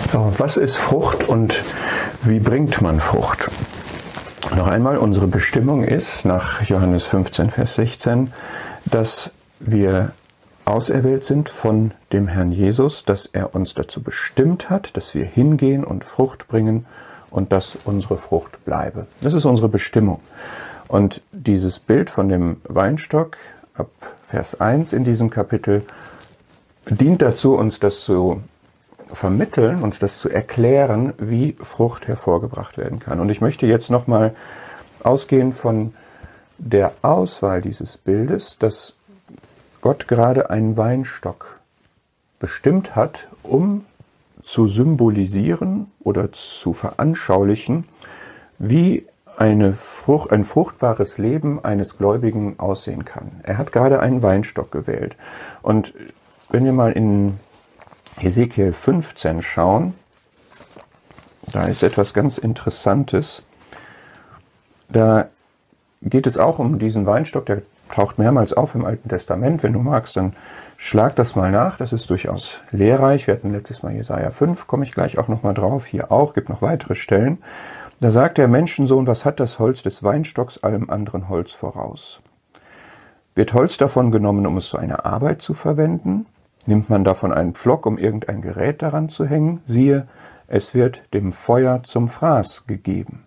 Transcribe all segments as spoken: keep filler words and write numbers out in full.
So, was ist Frucht und wie bringt man Frucht? Noch einmal, unsere Bestimmung ist nach Johannes fünfzehn, Vers sechzehn, dass wir auserwählt sind von dem Herrn Jesus, dass er uns dazu bestimmt hat, dass wir hingehen und Frucht bringen und dass unsere Frucht bleibe. Das ist unsere Bestimmung. Und dieses Bild von dem Weinstock ab Vers eins in diesem Kapitel dient dazu, uns das zu vermitteln, uns das zu erklären, wie Frucht hervorgebracht werden kann. Und ich möchte jetzt nochmal ausgehen von der Auswahl dieses Bildes, dass Gott gerade einen Weinstock bestimmt hat, um zu symbolisieren oder zu veranschaulichen, wie eine Frucht, ein fruchtbares Leben eines Gläubigen aussehen kann. Er hat gerade einen Weinstock gewählt. Und wenn wir mal in Hesekiel fünfzehn schauen, da ist etwas ganz Interessantes. Da geht es auch um diesen Weinstock, der taucht mehrmals auf im Alten Testament. Wenn du magst, dann schlag das mal nach. Das ist durchaus lehrreich. Wir hatten letztes Mal Jesaja fünf, komme ich gleich auch nochmal drauf. Hier auch, gibt noch weitere Stellen. Da sagt der Menschensohn, was hat das Holz des Weinstocks allem anderen Holz voraus? Wird Holz davon genommen, um es zu einer Arbeit zu verwenden? Nimmt man davon einen Pflock, um irgendein Gerät daran zu hängen? Siehe, es wird dem Feuer zum Fraß gegeben.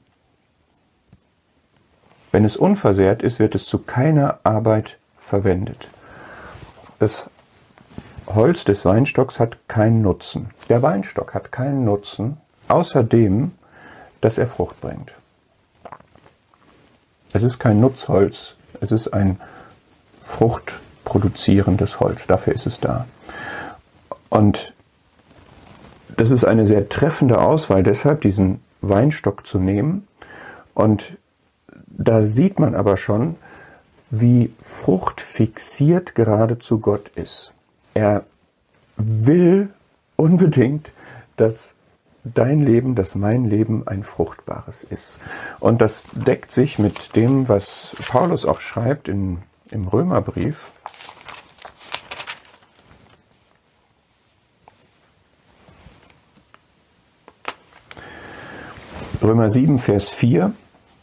Wenn es unversehrt ist, wird es zu keiner Arbeit verwendet. Das Holz des Weinstocks hat keinen Nutzen. Der Weinstock hat keinen Nutzen, außer dem, dass er Frucht bringt. Es ist kein Nutzholz, es ist ein fruchtproduzierendes Holz. Dafür ist es da. Und das ist eine sehr treffende Auswahl, deshalb diesen Weinstock zu nehmen. Und da sieht man aber schon, wie fruchtfixiert geradezu Gott ist. Er will unbedingt, dass dein Leben, dass mein Leben ein fruchtbares ist. Und das deckt sich mit dem, was Paulus auch schreibt in, im Römerbrief. Römer sieben, Vers vier.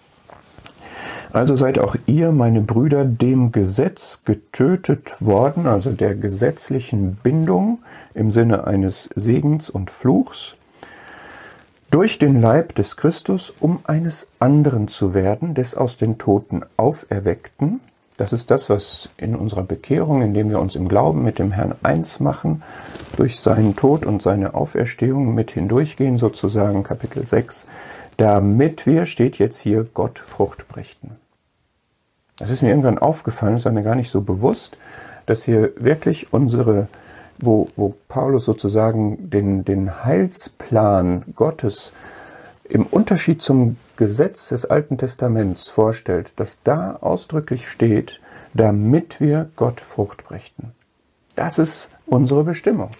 Also seid auch ihr, meine Brüder, dem Gesetz getötet worden, also der gesetzlichen Bindung im Sinne eines Segens und Fluchs, durch den Leib des Christus, um eines anderen zu werden, des aus den Toten Auferweckten. Das ist das, was in unserer Bekehrung, indem wir uns im Glauben mit dem Herrn eins machen, durch seinen Tod und seine Auferstehung mit hindurchgehen, sozusagen Kapitel sechs, damit wir, steht jetzt hier, Gott Frucht brächten. Das ist mir irgendwann aufgefallen, das war mir gar nicht so bewusst, dass hier wirklich unsere, wo, wo Paulus sozusagen den, den Heilsplan Gottes im Unterschied zum Gesetz des Alten Testaments vorstellt, dass da ausdrücklich steht, damit wir Gott Frucht brächten. Das ist unsere Bestimmung.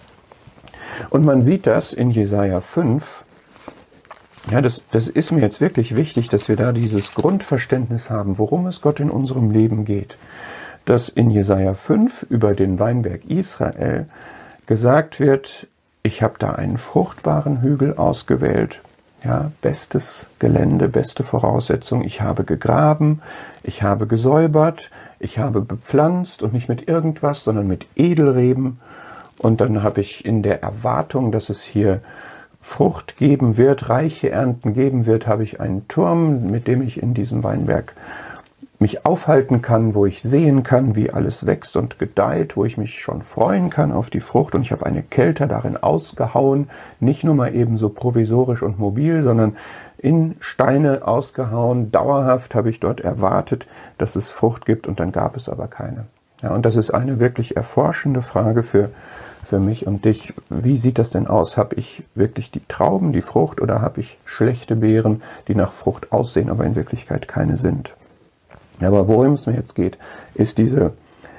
Und man sieht das in Jesaja fünf. Ja, das, das ist mir jetzt wirklich wichtig, dass wir da dieses Grundverständnis haben, worum es Gott in unserem Leben geht. Dass in Jesaja fünf über den Weinberg Israel gesagt wird, ich habe da einen fruchtbaren Hügel ausgewählt. Ja, bestes Gelände, beste Voraussetzung. Ich habe gegraben, ich habe gesäubert, ich habe bepflanzt und nicht mit irgendwas, sondern mit Edelreben. Und dann habe ich in der Erwartung, dass es hier Frucht geben wird, reiche Ernten geben wird, habe ich einen Turm, mit dem ich in diesem Weinberg mich aufhalten kann, wo ich sehen kann, wie alles wächst und gedeiht, wo ich mich schon freuen kann auf die Frucht. Und ich habe eine Kelter darin ausgehauen, nicht nur mal eben so provisorisch und mobil, sondern in Steine ausgehauen. Dauerhaft habe ich dort erwartet, dass es Frucht gibt, und dann gab es aber keine. Ja, und das ist eine wirklich erforschende Frage für für mich und dich. Wie sieht das denn aus? Habe ich wirklich die Trauben, die Frucht, oder habe ich schlechte Beeren, die nach Frucht aussehen, aber in Wirklichkeit keine sind? Aber worum es mir jetzt geht, ist diese,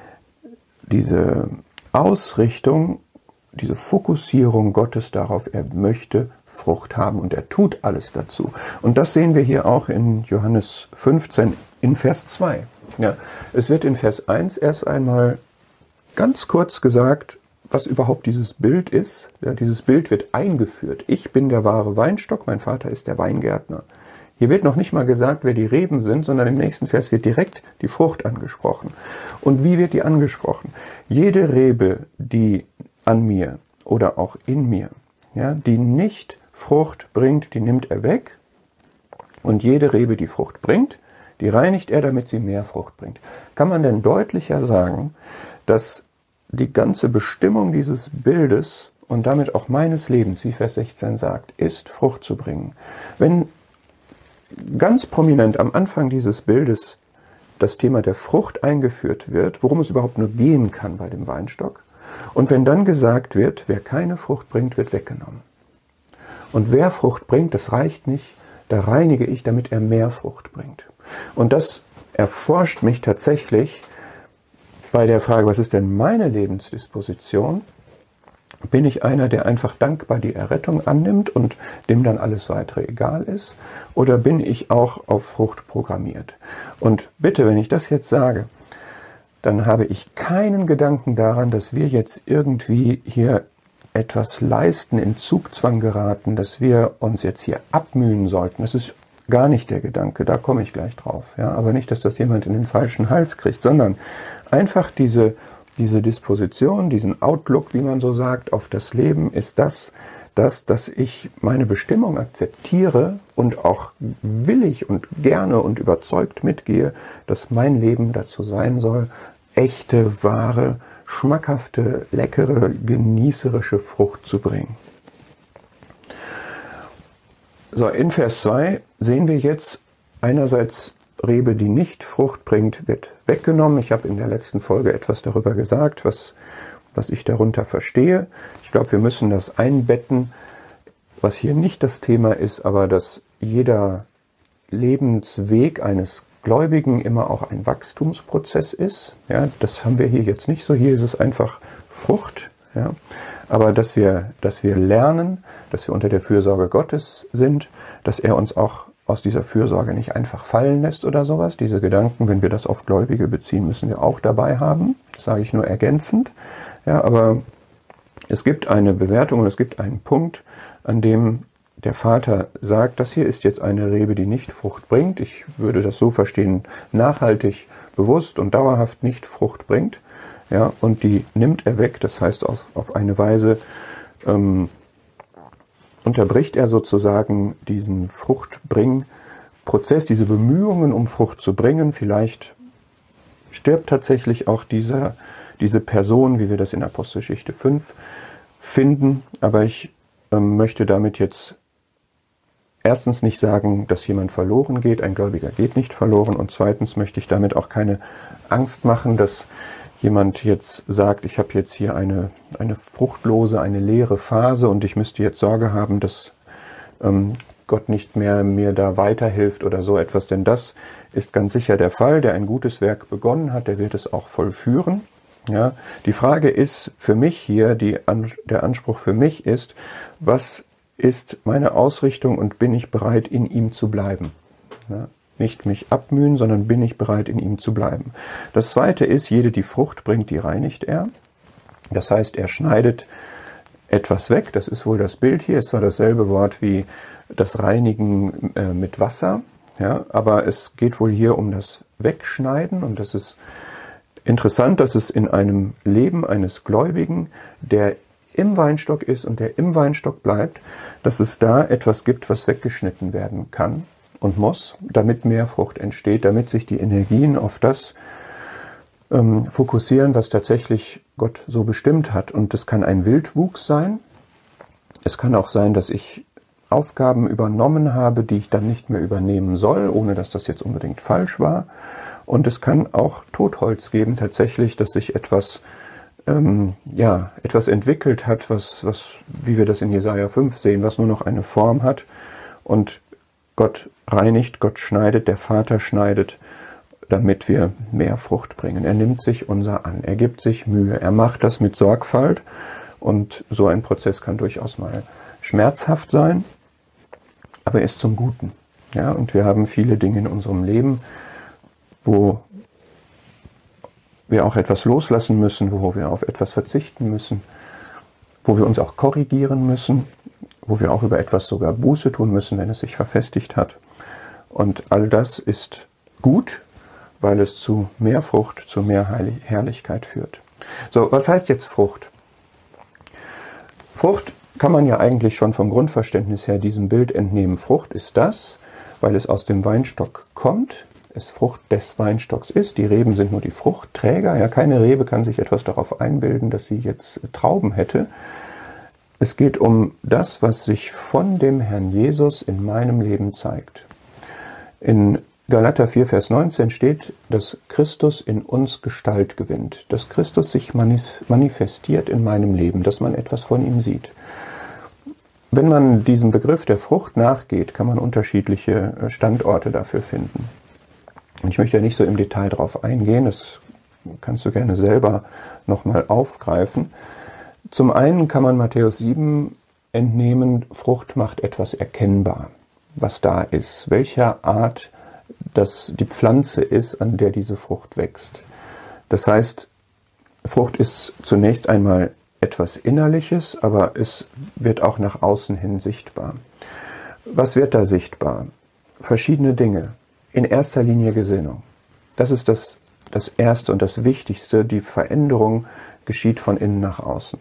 diese Ausrichtung, diese Fokussierung Gottes darauf, er möchte Frucht haben und er tut alles dazu. Und das sehen wir hier auch in Johannes fünfzehn in Vers zwei. Ja, es wird in Vers eins erst einmal ganz kurz gesagt, was überhaupt dieses Bild ist. Ja, dieses Bild wird eingeführt. Ich bin der wahre Weinstock, mein Vater ist der Weingärtner. Hier wird noch nicht mal gesagt, wer die Reben sind, sondern im nächsten Vers wird direkt die Frucht angesprochen. Und wie wird die angesprochen? Jede Rebe, die an mir oder auch in mir, ja, die nicht Frucht bringt, die nimmt er weg. Und jede Rebe, die Frucht bringt, die reinigt er, damit sie mehr Frucht bringt. Kann man denn deutlicher sagen, dass die ganze Bestimmung dieses Bildes und damit auch meines Lebens, wie Vers sechzehn sagt, ist, Frucht zu bringen? Wenn ganz prominent am Anfang dieses Bildes das Thema der Frucht eingeführt wird, worum es überhaupt nur gehen kann bei dem Weinstock, und wenn dann gesagt wird, wer keine Frucht bringt, wird weggenommen. Und wer Frucht bringt, das reicht nicht, da reinige ich, damit er mehr Frucht bringt. Und das erforscht mich tatsächlich bei der Frage, was ist denn meine Lebensdisposition? Bin ich einer, der einfach dankbar die Errettung annimmt und dem dann alles weitere egal ist? Oder bin ich auch auf Frucht programmiert? Und bitte, wenn ich das jetzt sage, dann habe ich keinen Gedanken daran, dass wir jetzt irgendwie hier etwas leisten, in Zugzwang geraten, dass wir uns jetzt hier abmühen sollten. Das ist gar nicht der Gedanke, da komme ich gleich drauf. Ja? Aber nicht, dass das jemand in den falschen Hals kriegt, sondern einfach diese Diese Disposition, diesen Outlook, wie man so sagt, auf das Leben, ist das, das, dass ich meine Bestimmung akzeptiere und auch willig und gerne und überzeugt mitgehe, dass mein Leben dazu sein soll, echte, wahre, schmackhafte, leckere, genießerische Frucht zu bringen. So, in Vers zwei sehen wir jetzt einerseits, Rebe, die nicht Frucht bringt, wird weggenommen. Ich habe in der letzten Folge etwas darüber gesagt, was, was ich darunter verstehe. Ich glaube, wir müssen das einbetten, was hier nicht das Thema ist, aber dass jeder Lebensweg eines Gläubigen immer auch ein Wachstumsprozess ist. Ja, das haben wir hier jetzt nicht so. Hier ist es einfach Frucht. Ja, aber dass wir, dass wir lernen, dass wir unter der Fürsorge Gottes sind, dass er uns auch aus dieser Fürsorge nicht einfach fallen lässt oder sowas. Diese Gedanken, wenn wir das auf Gläubige beziehen, müssen wir auch dabei haben. Das sage ich nur ergänzend. Ja, aber es gibt eine Bewertung und es gibt einen Punkt, an dem der Vater sagt, das hier ist jetzt eine Rebe, die nicht Frucht bringt. Ich würde das so verstehen, nachhaltig, bewusst und dauerhaft nicht Frucht bringt. Ja, und die nimmt er weg. Das heißt, auf, auf eine Weise ähm, unterbricht er sozusagen diesen Fruchtbringprozess, diese Bemühungen, um Frucht zu bringen. Vielleicht stirbt tatsächlich auch dieser, diese Person, wie wir das in Apostelgeschichte fünf finden. Aber ich ähm, möchte damit jetzt erstens nicht sagen, dass jemand verloren geht. Ein Gläubiger geht nicht verloren. Und zweitens möchte ich damit auch keine Angst machen, dass jemand jetzt sagt, ich habe jetzt hier eine, eine fruchtlose, eine leere Phase und ich müsste jetzt Sorge haben, dass ähm, Gott nicht mehr mir da weiterhilft oder so etwas. Denn das ist ganz sicher der Fall. Der ein gutes Werk begonnen hat, der wird es auch vollführen. Ja, die Frage ist für mich hier, die, der Anspruch für mich ist, was ist meine Ausrichtung und bin ich bereit, in ihm zu bleiben? Ja. Nicht mich abmühen, sondern bin ich bereit, in ihm zu bleiben. Das zweite ist, jede, die Frucht bringt, die reinigt er. Das heißt, er schneidet etwas weg. Das ist wohl das Bild hier. Es ist zwar dasselbe Wort wie das Reinigen äh, mit Wasser, ja, aber es geht wohl hier um das Wegschneiden. Und das ist interessant, dass es in einem Leben eines Gläubigen, der im Weinstock ist und der im Weinstock bleibt, dass es da etwas gibt, was weggeschnitten werden kann und muss, damit mehr Frucht entsteht, damit sich die Energien auf das ähm, fokussieren, was tatsächlich Gott so bestimmt hat. Und das kann ein Wildwuchs sein. Es kann auch sein, dass ich Aufgaben übernommen habe, die ich dann nicht mehr übernehmen soll, ohne dass das jetzt unbedingt falsch war. Und es kann auch Totholz geben, tatsächlich, dass sich etwas, ähm, ja, etwas entwickelt hat, was, was, wie wir das in Jesaja fünf sehen, was nur noch eine Form hat. Und Gott reinigt, Gott schneidet, der Vater schneidet, damit wir mehr Frucht bringen. Er nimmt sich unser an, er gibt sich Mühe, er macht das mit Sorgfalt und so ein Prozess kann durchaus mal schmerzhaft sein, aber er ist zum Guten. Ja, und wir haben viele Dinge in unserem Leben, wo wir auch etwas loslassen müssen, wo wir auf etwas verzichten müssen. wo wir uns auch korrigieren müssen, wo wir auch über etwas sogar Buße tun müssen, wenn es sich verfestigt hat. Und all das ist gut, weil es zu mehr Frucht, zu mehr Herrlichkeit führt. So, was heißt jetzt Frucht? Frucht kann man ja eigentlich schon vom Grundverständnis her diesem Bild entnehmen. Frucht ist das, weil es aus dem Weinstock kommt, es Frucht des Weinstocks ist. Die Reben sind nur die Fruchtträger. Ja, keine Rebe kann sich etwas darauf einbilden, dass sie jetzt Trauben hätte. Es geht um das, was sich von dem Herrn Jesus in meinem Leben zeigt. In Galater vier, Vers neunzehn steht, dass Christus in uns Gestalt gewinnt, dass Christus sich manifestiert in meinem Leben, dass man etwas von ihm sieht. Wenn man diesem Begriff der Frucht nachgeht, kann man unterschiedliche Standorte dafür finden. Und ich möchte ja nicht so im Detail drauf eingehen, das kannst du gerne selber nochmal aufgreifen. Zum einen kann man Matthäus sieben entnehmen, Frucht macht etwas erkennbar, was da ist, welcher Art das die Pflanze ist, an der diese Frucht wächst. Das heißt, Frucht ist zunächst einmal etwas Innerliches, aber es wird auch nach außen hin sichtbar. Was wird da sichtbar? Verschiedene Dinge. In erster Linie Gesinnung. Das ist das, das Erste und das Wichtigste. Die Veränderung geschieht von innen nach außen.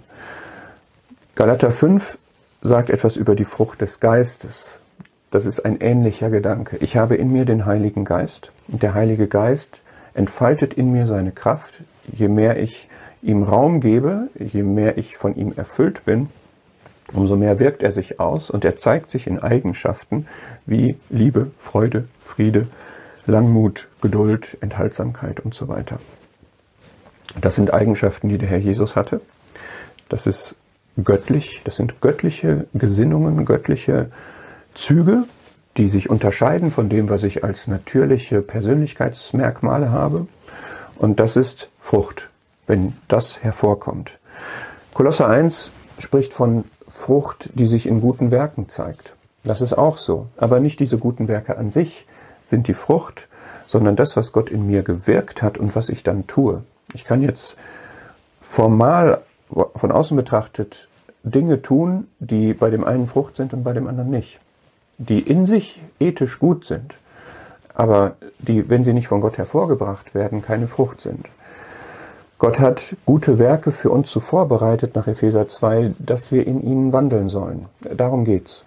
Galater fünf sagt etwas über die Frucht des Geistes. Das ist ein ähnlicher Gedanke. Ich habe in mir den Heiligen Geist und der Heilige Geist entfaltet in mir seine Kraft. Je mehr ich ihm Raum gebe, je mehr ich von ihm erfüllt bin, umso mehr wirkt er sich aus und er zeigt sich in Eigenschaften wie Liebe, Freude, Friede, Langmut, Geduld, Enthaltsamkeit und so weiter. Das sind Eigenschaften, die der Herr Jesus hatte. Das ist göttlich, das sind göttliche Gesinnungen, göttliche Züge, die sich unterscheiden von dem, was ich als natürliche Persönlichkeitsmerkmale habe. Und das ist Frucht, wenn das hervorkommt. Kolosser eins spricht von Frucht, die sich in guten Werken zeigt. Das ist auch so. Aber nicht diese guten Werke an sich sind die Frucht, sondern das, was Gott in mir gewirkt hat und was ich dann tue. Ich kann jetzt formal von außen betrachtet Dinge tun, die bei dem einen Frucht sind und bei dem anderen nicht. Die in sich ethisch gut sind, aber die, wenn sie nicht von Gott hervorgebracht werden, keine Frucht sind. Gott hat gute Werke für uns so vorbereitet nach Epheser zwei, dass wir in ihnen wandeln sollen. Darum geht's.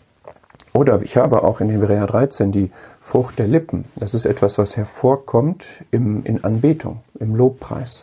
Oder ich habe auch in Hebräer dreizehn die Frucht der Lippen. Das ist etwas, was hervorkommt im, in Anbetung, im Lobpreis.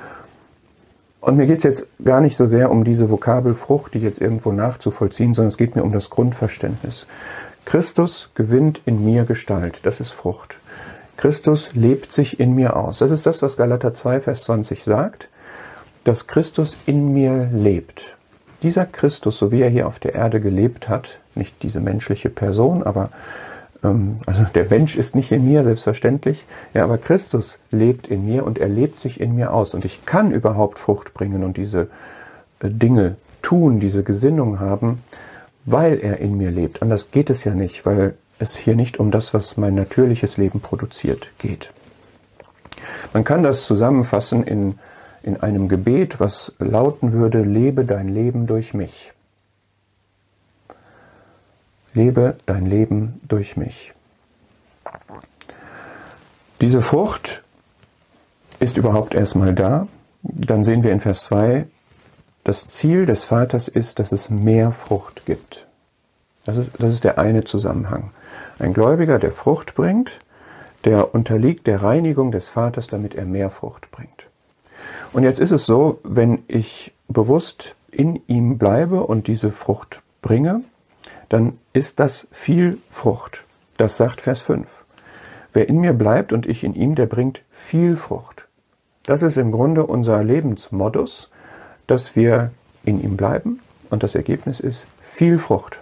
Und mir geht es jetzt gar nicht so sehr um diese Vokabelfrucht, die jetzt irgendwo nachzuvollziehen, sondern es geht mir um das Grundverständnis. Christus gewinnt in mir Gestalt, das ist Frucht. Christus lebt sich in mir aus. Das ist das, was Galater zwei, Vers zwanzig sagt, dass Christus in mir lebt. Dieser Christus, so wie er hier auf der Erde gelebt hat, nicht diese menschliche Person, aber ähm, also der Mensch ist nicht in mir, selbstverständlich, ja, aber Christus lebt in mir und er lebt sich in mir aus. Und ich kann überhaupt Frucht bringen und diese äh, Dinge tun, diese Gesinnung haben, weil er in mir lebt. Anders geht es ja nicht, weil es hier nicht um das, was mein natürliches Leben produziert, geht. Man kann das zusammenfassen in, in einem Gebet, was lauten würde, lebe dein Leben durch mich. Lebe dein Leben durch mich. Diese Frucht ist überhaupt erstmal da. Dann sehen wir in Vers zwei, das Ziel des Vaters ist, dass es mehr Frucht gibt. Das ist, das ist der eine Zusammenhang. Ein Gläubiger, der Frucht bringt, der unterliegt der Reinigung des Vaters, damit er mehr Frucht bringt. Und jetzt ist es so, wenn ich bewusst in ihm bleibe und diese Frucht bringe, dann ist das viel Frucht. Das sagt Vers fünf. Wer in mir bleibt und ich in ihm, der bringt viel Frucht. Das ist im Grunde unser Lebensmodus, dass wir in ihm bleiben und das Ergebnis ist viel Frucht.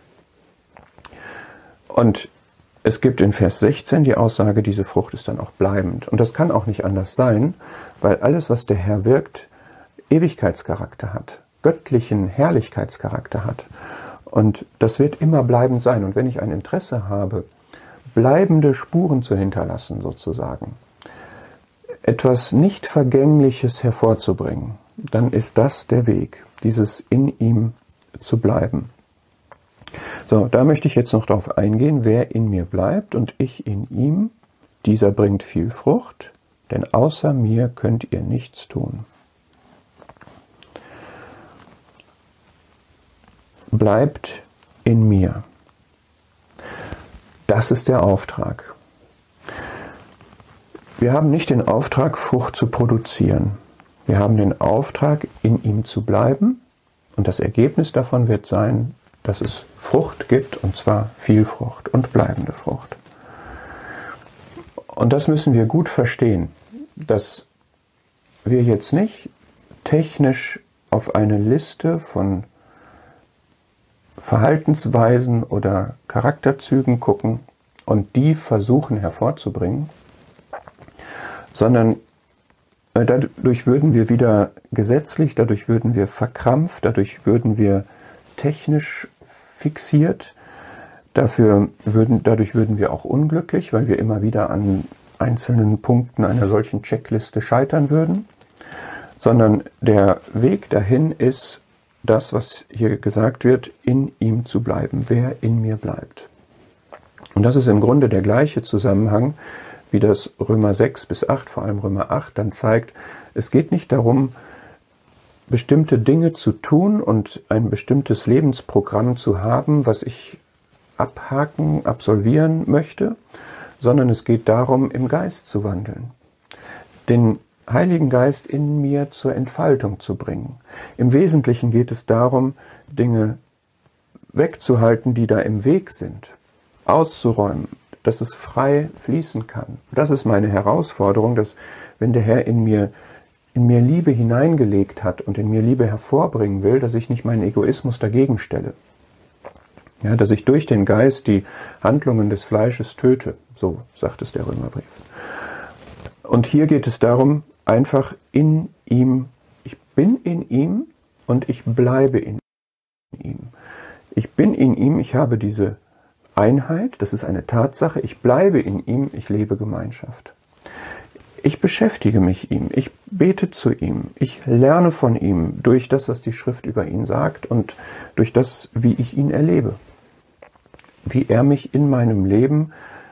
Und es gibt in Vers sechzehn die Aussage, diese Frucht ist dann auch bleibend. Und das kann auch nicht anders sein, weil alles, was der Herr wirkt, Ewigkeitscharakter hat, göttlichen Herrlichkeitscharakter hat. Und das wird immer bleibend sein. Und wenn ich ein Interesse habe, bleibende Spuren zu hinterlassen, sozusagen, etwas nicht Vergängliches hervorzubringen, dann ist das der Weg, dieses in ihm zu bleiben. So, da möchte ich jetzt noch darauf eingehen, wer in mir bleibt und ich in ihm, dieser bringt viel Frucht, denn außer mir könnt ihr nichts tun. Bleibt in mir. Das ist der Auftrag. Wir haben nicht den Auftrag, Frucht zu produzieren. Wir haben den Auftrag, in ihm zu bleiben, und das Ergebnis davon wird sein, dass es Frucht gibt, und zwar viel Frucht und bleibende Frucht. Und das müssen wir gut verstehen, dass wir jetzt nicht technisch auf eine Liste von Verhaltensweisen oder Charakterzügen gucken und die versuchen hervorzubringen, sondern dadurch würden wir wieder gesetzlich, dadurch würden wir verkrampft, dadurch würden wir technisch fixiert, dafür würden, dadurch würden wir auch unglücklich, weil wir immer wieder an einzelnen Punkten einer solchen Checkliste scheitern würden, sondern der Weg dahin ist das, was hier gesagt wird, in ihm zu bleiben, wer in mir bleibt. Und das ist im Grunde der gleiche Zusammenhang, wie das Römer sechs bis acht, vor allem Römer acht, dann zeigt. Es geht nicht darum, bestimmte Dinge zu tun und ein bestimmtes Lebensprogramm zu haben, was ich abhaken, absolvieren möchte, sondern es geht darum, im Geist zu wandeln. Den Heiligen Geist in mir zur Entfaltung zu bringen. Im Wesentlichen geht es darum, Dinge wegzuhalten, die da im Weg sind, auszuräumen, dass es frei fließen kann. Das ist meine Herausforderung, dass wenn der Herr in mir, in mir Liebe hineingelegt hat und in mir Liebe hervorbringen will, dass ich nicht meinen Egoismus dagegen stelle. Ja, dass ich durch den Geist die Handlungen des Fleisches töte, so sagt es der Römerbrief. Und hier geht es darum, einfach in ihm, ich bin in ihm und ich bleibe in ihm. Ich bin in ihm, ich habe diese Einheit, das ist eine Tatsache, ich bleibe in ihm, ich lebe Gemeinschaft. Ich beschäftige mich ihm, ich bete zu ihm, ich lerne von ihm durch das, was die Schrift über ihn sagt und durch das, wie ich ihn erlebe. Wie er mich in meinem Leben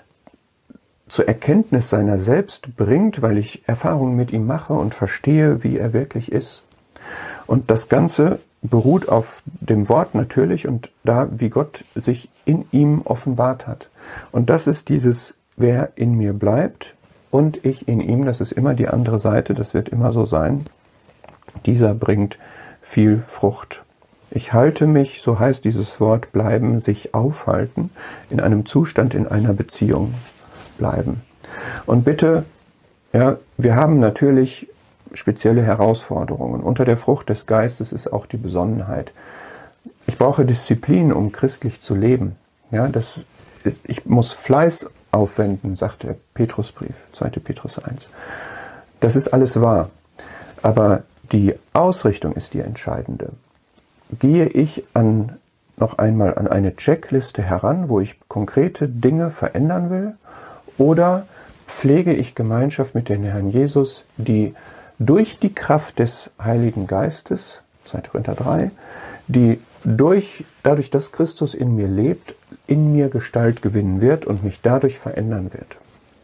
zur Erkenntnis seiner selbst bringt, weil ich Erfahrungen mit ihm mache und verstehe, wie er wirklich ist. Und das Ganze beruht auf dem Wort natürlich und da, wie Gott sich in ihm offenbart hat. Und das ist dieses, wer in mir bleibt und ich in ihm, das ist immer die andere Seite, das wird immer so sein. Dieser bringt viel Frucht. Ich halte mich, so heißt dieses Wort, bleiben, sich aufhalten, in einem Zustand, in einer Beziehung bleiben. Und bitte, ja, wir haben natürlich spezielle Herausforderungen. Unter der Frucht des Geistes ist auch die Besonnenheit. Ich brauche Disziplin, um christlich zu leben. Ja, das ist, ich muss Fleiß aufwenden, sagt der Petrusbrief, zweiter Petrus eins. Das ist alles wahr. Aber die Ausrichtung ist die entscheidende. Gehe ich an, noch einmal an eine Checkliste heran, wo ich konkrete Dinge verändern will, oder pflege ich Gemeinschaft mit dem Herrn Jesus, die durch die Kraft des Heiligen Geistes, zweiter Korinther drei, die durch, dadurch, dass Christus in mir lebt, in mir Gestalt gewinnen wird und mich dadurch verändern wird.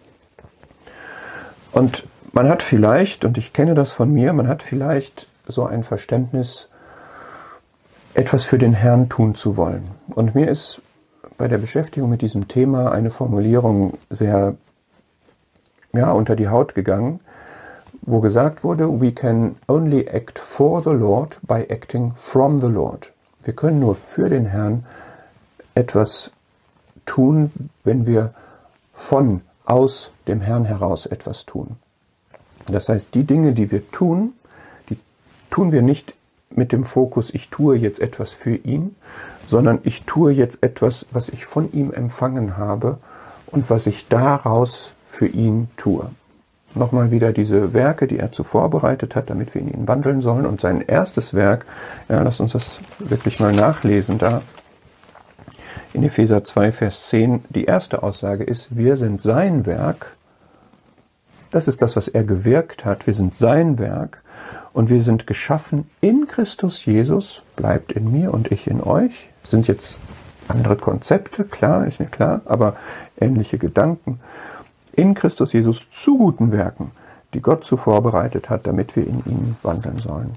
Und man hat vielleicht, und ich kenne das von mir, man hat vielleicht so ein Verständnis, etwas für den Herrn tun zu wollen. Und mir ist bei der Beschäftigung mit diesem Thema eine Formulierung sehr ja, unter die Haut gegangen, wo gesagt wurde, we can only act for the Lord by acting from the Lord. Wir können nur für den Herrn etwas tun, wenn wir von, aus dem Herrn heraus etwas tun. Das heißt, die Dinge, die wir tun, die tun wir nicht mit dem Fokus, ich tue jetzt etwas für ihn, sondern ich tue jetzt etwas, was ich von ihm empfangen habe und was ich daraus für ihn tue. Nochmal wieder diese Werke, die er zuvor bereitet hat, damit wir in ihn wandeln sollen. Und sein erstes Werk, ja, lasst uns das wirklich mal nachlesen, da in Epheser zwei, Vers zehn, die erste Aussage ist, wir sind sein Werk, das ist das, was er gewirkt hat, wir sind sein Werk, Und wir sind geschaffen in Christus Jesus, bleibt in mir und ich in euch. Das sind jetzt andere Konzepte, klar, ist mir klar, aber ähnliche Gedanken. In Christus Jesus zu guten Werken, die Gott zuvor bereitet hat, damit wir in ihm wandeln sollen.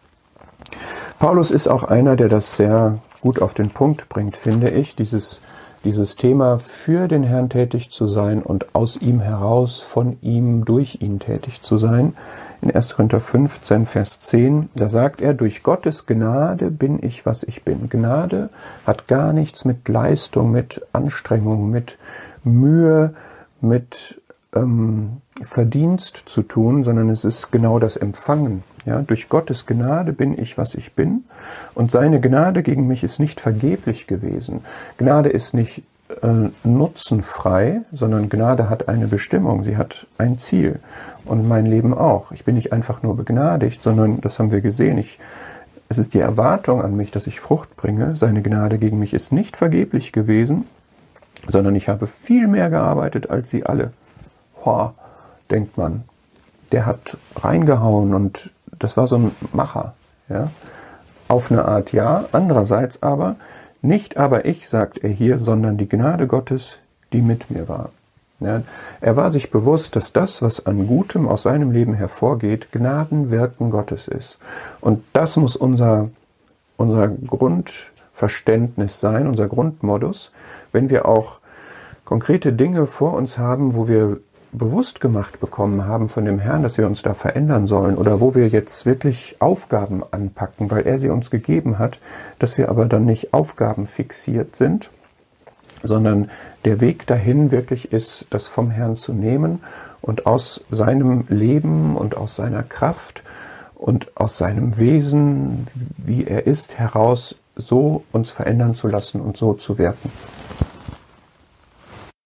Paulus ist auch einer, der das sehr gut auf den Punkt bringt, finde ich, dieses, dieses Thema für den Herrn tätig zu sein und aus ihm heraus, von ihm, durch ihn tätig zu sein. In erster Korinther fünfzehn, Vers zehn, da sagt er, durch Gottes Gnade bin ich, was ich bin. Gnade hat gar nichts mit Leistung, mit Anstrengung, mit Mühe, mit ähm, Verdienst zu tun, sondern es ist genau das Empfangen. Ja, durch Gottes Gnade bin ich, was ich bin, und seine Gnade gegen mich ist nicht vergeblich gewesen. Gnade ist nicht äh, nutzenfrei, sondern Gnade hat eine Bestimmung, sie hat ein Ziel. Und mein Leben auch. Ich bin nicht einfach nur begnadigt, sondern, das haben wir gesehen, ich, es ist die Erwartung an mich, dass ich Frucht bringe. Seine Gnade gegen mich ist nicht vergeblich gewesen, sondern ich habe viel mehr gearbeitet als sie alle. Hoa, denkt man, der hat reingehauen und das war so ein Macher. Ja? Auf eine Art ja, andererseits aber, nicht aber ich, sagt er hier, sondern die Gnade Gottes, die mit mir war. Ja, er war sich bewusst, dass das, was an Gutem aus seinem Leben hervorgeht, Gnadenwirken Gottes ist. Und das muss unser, unser Grundverständnis sein, unser Grundmodus, wenn wir auch konkrete Dinge vor uns haben, wo wir bewusst gemacht bekommen haben von dem Herrn, dass wir uns da verändern sollen oder wo wir jetzt wirklich Aufgaben anpacken, weil er sie uns gegeben hat, dass wir aber dann nicht aufgabenfixiert sind, sondern der Weg dahin wirklich ist, das vom Herrn zu nehmen und aus seinem Leben und aus seiner Kraft und aus seinem Wesen, wie er ist, heraus so uns verändern zu lassen und so zu wirken.